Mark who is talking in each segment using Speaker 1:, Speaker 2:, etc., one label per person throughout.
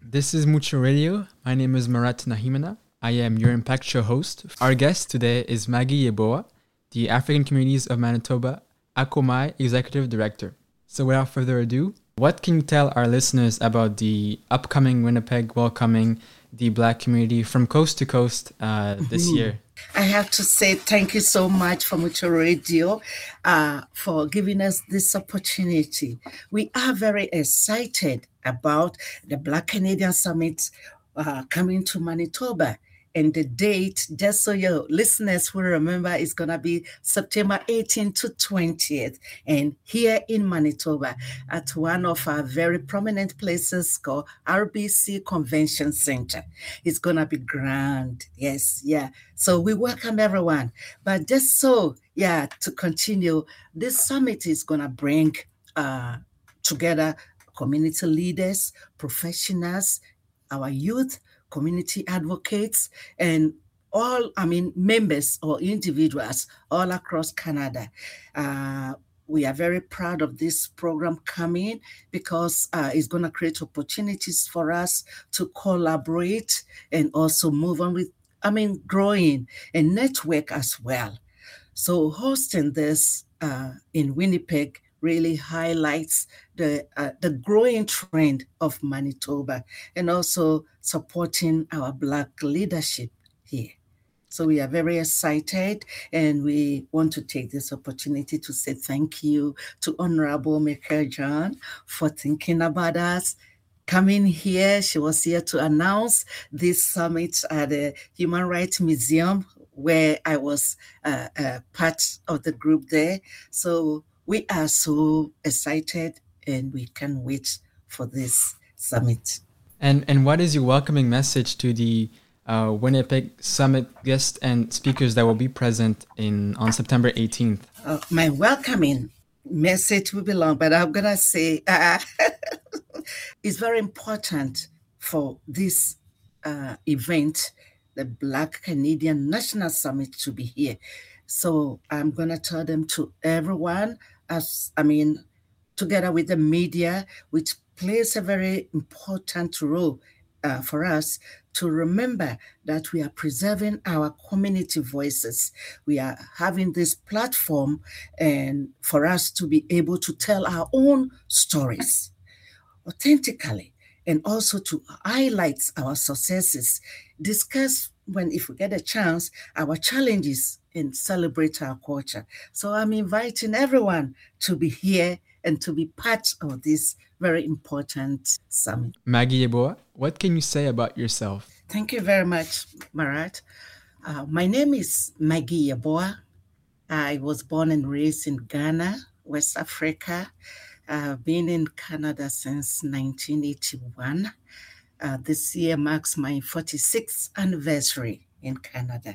Speaker 1: This is Mucho Radio. My name is Marat Nahimana. I am your Impact Show host. Our guest today is Maggie Yeboah, the African Communities of Manitoba, ACOMI Executive Director. So without further ado, what can you tell our listeners about the upcoming Winnipeg Welcoming the Black community from coast to coast this year?
Speaker 2: I have to say thank you so much for Mucho Radio for giving us this opportunity. We are very excited about the Black Canadian Summit coming to Manitoba. And the date, just so your listeners will remember, is going to be September 18th to 20th. And here in Manitoba, at one of our very prominent places called RBC Convention Center. It's going to be grand. Yes, yeah. So we welcome everyone. But just so, to continue, this summit is going to bring together community leaders, professionals, our youth, community advocates, and all, members or individuals all across Canada. We are very proud of this program coming because it's going to create opportunities for us to collaborate and also move on with, growing and network as well. So hosting this in Winnipeg really highlights the growing trend of Manitoba and also supporting our Black leadership here. So we are very excited, and we want to take this opportunity to say thank you to Honorable Michael John for thinking about us. Coming here, she was here to announce this summit at the Human Rights Museum, where I was part of the group there. So we are so excited, and we can't wait for this summit.
Speaker 1: And what is your welcoming message to the Winnipeg Summit guests and speakers that will be present on September 18th?
Speaker 2: My welcoming message will be long, but I'm going to say it's very important for this event, the Black Canadian National Summit, to be here. So I'm going to tell them to everyone, together with the media, which plays a very important role for us to remember that we are preserving our community voices. We are having this platform and for us to be able to tell our own stories authentically and also to highlight our successes, discuss if we get a chance, our challenges and celebrate our culture. So I'm inviting everyone to be here and to be part of this very important summit.
Speaker 1: Maggie Yeboah, what can you say about yourself?
Speaker 2: Thank you very much, Marat. My name is Maggie Yeboah. I was born and raised in Ghana, West Africa. I've been in Canada since 1981. This year marks my 46th anniversary in Canada.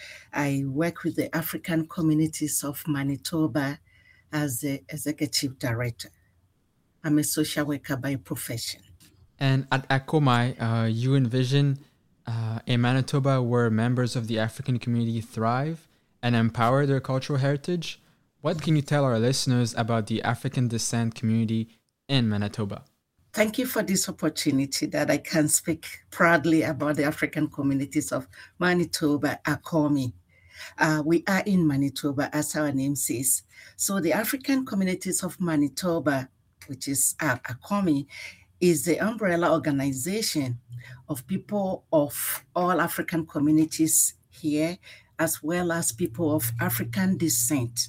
Speaker 2: I work with the African Communities of Manitoba as the Executive Director. I'm a social worker by profession.
Speaker 1: And at ACOMI, you envision a Manitoba where members of the African community thrive and empower their cultural heritage. What can you tell our listeners about the African descent community in Manitoba?
Speaker 2: Thank you for this opportunity that I can speak proudly about the African Communities of Manitoba, ACOMI. We are in Manitoba, as our name says. So the African Communities of Manitoba, which is ACOMI, is the umbrella organization of people of all African communities here, as well as people of African descent.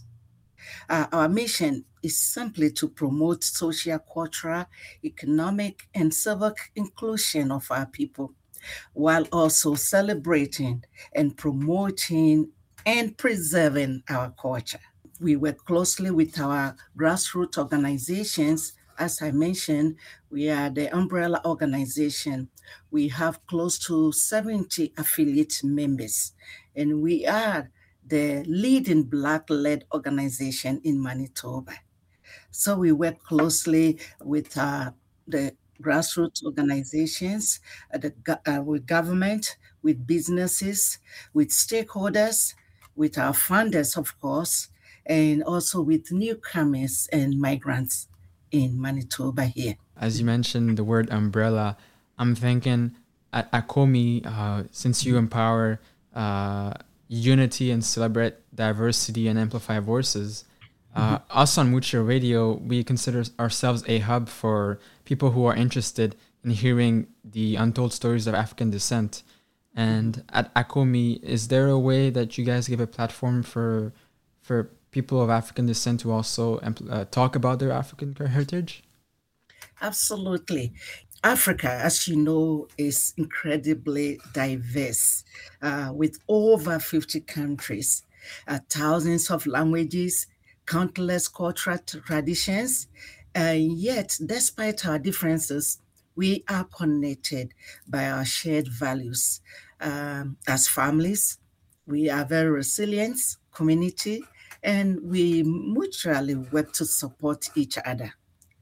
Speaker 2: Our mission is simply to promote social, cultural, economic, and civic inclusion of our people, while also celebrating and promoting and preserving our culture. We work closely with our grassroots organizations. As I mentioned, we are the umbrella organization. We have close to 70 affiliate members, and we are the leading Black-led organization in Manitoba. So we work closely with the grassroots organizations, with government, with businesses, with stakeholders, with our funders, of course, and also with newcomers and migrants in Manitoba here.
Speaker 1: As you mentioned the word umbrella, I'm thinking at Akomi, since you empower uh, unity and celebrate diversity and amplify voices, us on Mucho Radio, we consider ourselves a hub for people who are interested in hearing the untold stories of African descent. And at Akomi, is there a way that you guys give a platform for people of African descent to also talk about their African heritage?
Speaker 2: Absolutely. Africa, as you know, is incredibly diverse with over 50 countries, thousands of languages, countless cultural traditions. And yet, despite our differences, we are connected by our shared values. As families, we are very resilient community, and we mutually work to support each other.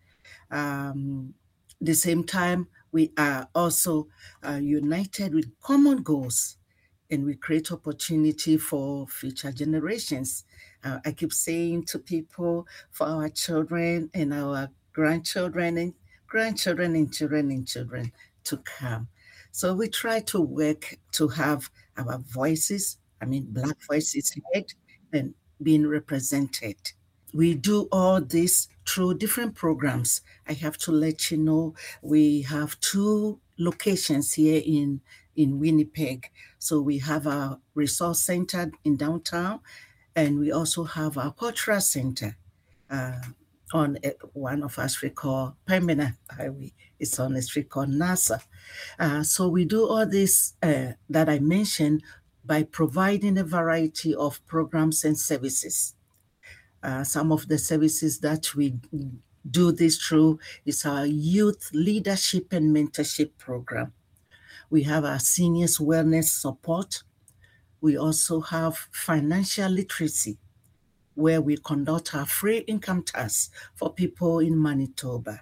Speaker 2: The same time, we are also united with common goals, and we create opportunity for future generations. I keep saying to people, for our children and our grandchildren and grandchildren and children and children to come. So we try to work to have our voices, I mean, Black voices heard and being represented. We do all this through different programs. I have to let you know we have two locations here in Winnipeg. So we have our resource center in downtown, and we also have our cultural center uh, on one of our street called Pembina Highway. It's on a street called NASA. So we do all this that I mentioned by providing a variety of programs and services. Some of the services that we do this through is our youth leadership and mentorship program. We have our seniors wellness support. We also have financial literacy, where we conduct our free income tax for people in Manitoba.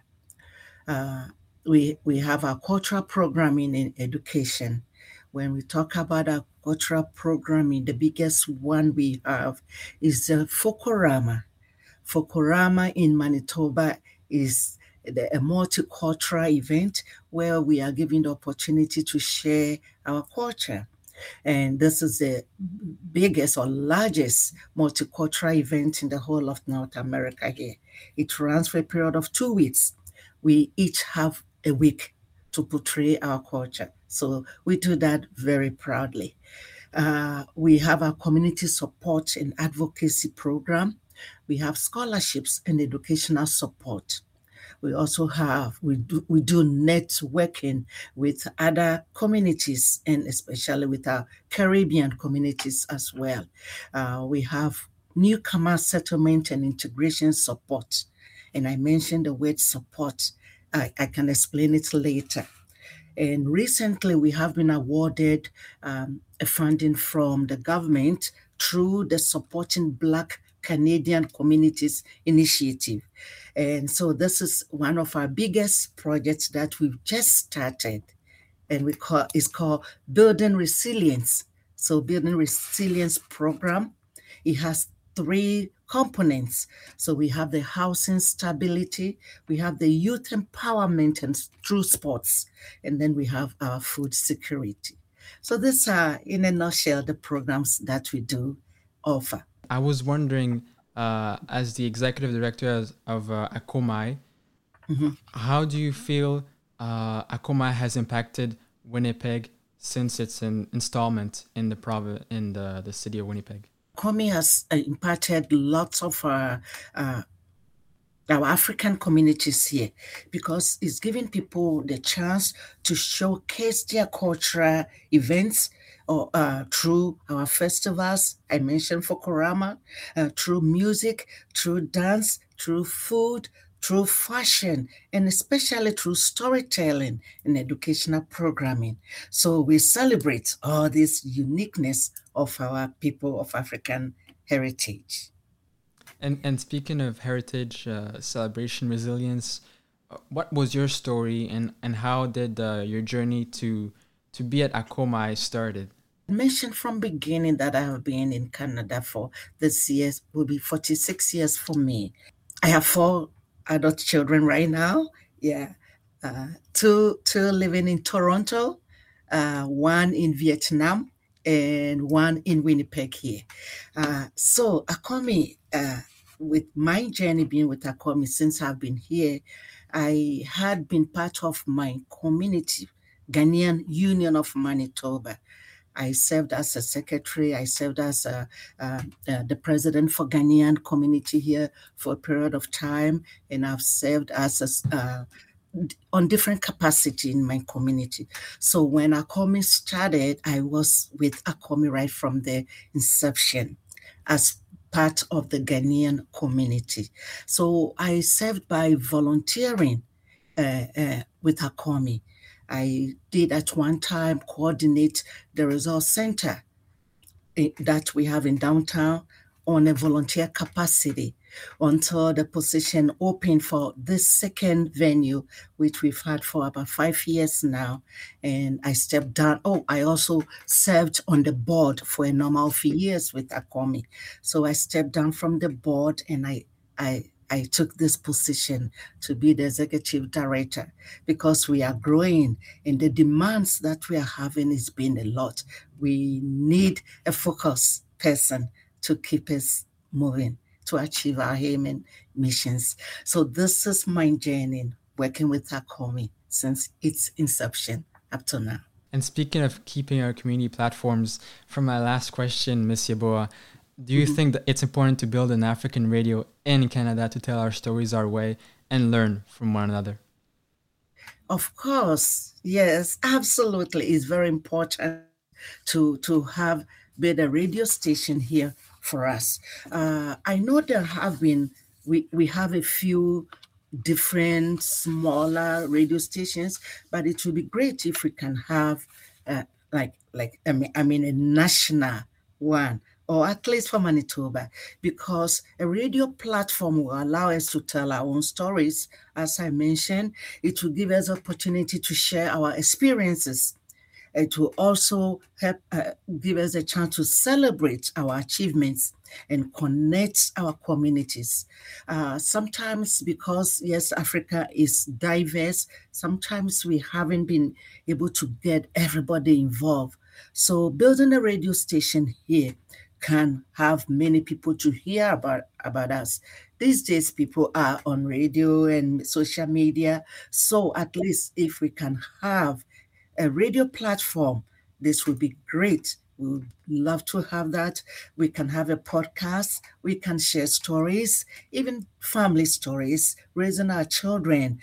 Speaker 2: We have our cultural programming in education. When we talk about our cultural programming, the biggest one we have is the Fokorama. Fokorama in Manitoba is a multicultural event where we are given the opportunity to share our culture. And this is the biggest or largest multicultural event in the whole of North America here. It runs for a period of 2 weeks. We each have a week to portray our culture. So we do that very proudly. We have our community support and advocacy program. We have scholarships and educational support. We also have, we do networking with other communities and especially with our Caribbean communities as well. We have newcomer settlement and integration support. And I mentioned the word support. I can explain it later. And recently, we have been awarded a funding from the government through the Supporting Black Canadian Communities Initiative. And so this is one of our biggest projects that we've just started, and it's called Building Resilience. So Building Resilience program, it has three components. So we have the housing stability, we have the youth empowerment and through sports, and then we have our food security. So these are, in a nutshell, the programs that we do offer.
Speaker 1: I was wondering, as the executive director of Akomai, how do you feel Akomai has impacted Winnipeg since its installment in the city of Winnipeg?
Speaker 2: Akomi has impacted lots of our African communities here because it's giving people the chance to showcase their cultural events or through our festivals. I mentioned Fokorama, through music, through dance, through food, through fashion, and especially through storytelling and educational programming. So we celebrate all this uniqueness of our people of African heritage.
Speaker 1: And speaking of heritage, celebration, resilience, what was your story and how did your journey to be at Akomai started?
Speaker 2: I mentioned from beginning that I have been in Canada for this year, will be 46 years for me. I have 4 adult children right now. Yeah. two living in Toronto, one in Vietnam, and one in Winnipeg here. So Akomi, with my journey being with Akomi since I've been here, I had been part of my community, Ghanaian Union of Manitoba. I served as a secretary. I served as the president for Ghanaian community here for a period of time, and I've served as on different capacity in my community. So when Akomi started, I was with Akomi right from the inception as part of the Ghanaian community. So I served by volunteering with Akomi. I did at one time coordinate the resource center that we have in downtown on a volunteer capacity until the position opened for this second venue, which we've had for about 5 years now. And I stepped down. Oh, I also served on the board for a normal few years with Akomi. So I stepped down from the board and I took this position to be the executive director because we are growing and the demands that we are having is being a lot. We need a focus person to keep us moving to achieve our aim and missions. So this is my journey working with Akomi since its inception up to now.
Speaker 1: And speaking of keeping our community platforms, from my last question, Ms. Yeboah, do you think that it's important to build an African radio in Canada to tell our stories our way and learn from one another?
Speaker 2: Of course, yes, absolutely. It's very important to have build a radio station here for us. I know there have been, we have a few different smaller radio stations, but it would be great if we can have a national one, or at least for Manitoba, because a radio platform will allow us to tell our own stories. As I mentioned, it will give us opportunity to share our experiences. It will also help give us a chance to celebrate our achievements and connect our communities. Sometimes because, yes, Africa is diverse, sometimes we haven't been able to get everybody involved. So building a radio station here can have many people to hear about us. These days, people are on radio and social media. So at least if we can have a radio platform, this would be great. We would love to have that. We can have a podcast. We can share stories, even family stories, raising our children,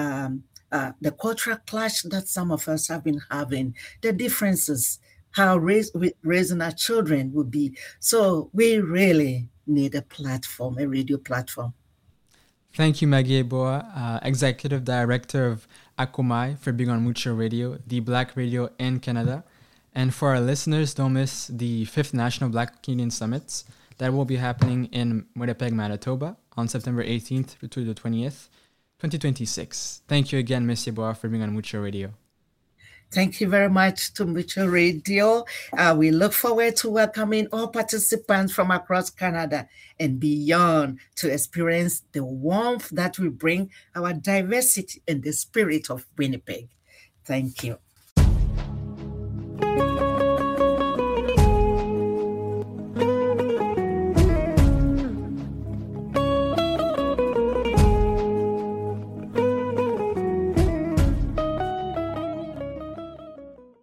Speaker 2: the cultural clash that some of us have been having, the differences, how raising our children would be. So we really need a platform, a radio platform.
Speaker 1: Thank you, Maggie Yeboah, Executive Director of Akomai, for being on Mucho Radio, the Black radio in Canada. And for our listeners, don't miss the 5th National Black Canadian Summits that will be happening in Winnipeg, Manitoba on September 18th to the 20th, 2026. Thank you again, Ms. Yeboah, for being on Mucho Radio.
Speaker 2: Thank you very much to Mucho Radio. We look forward to welcoming all participants from across Canada and beyond to experience the warmth that we bring our diversity and the spirit of Winnipeg. Thank you.